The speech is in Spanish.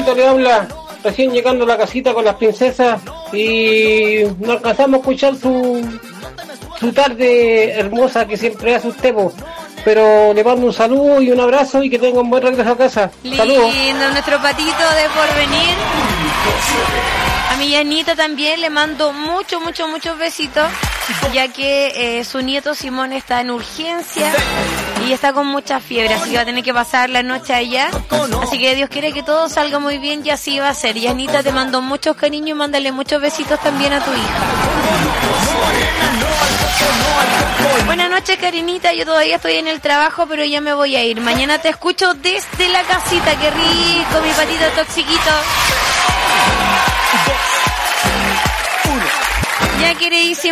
Patito le habla, recién llegando a la casita con las princesas y no alcanzamos a escuchar su tarde hermosa que siempre hace usted, po. Pero le mando un saludo y un abrazo y que tenga un buen regreso a casa. Saludos. Lindo, nuestro Patito de Porvenir. A mi Yanita también le mando muchos besitos, ya que su nieto Simón está en urgencia y está con mucha fiebre, así que va a tener que pasar la noche allá. Así que Dios quiere que todo salga muy bien y así va a ser. Yanita, te mando muchos cariños y mándale muchos besitos también a tu hija. Buenas noches, Karinita, yo todavía estoy en el trabajo, pero ya me voy a ir. Mañana te escucho desde la casita, qué rico, mi patito toxiquito. Ya, queridísimo.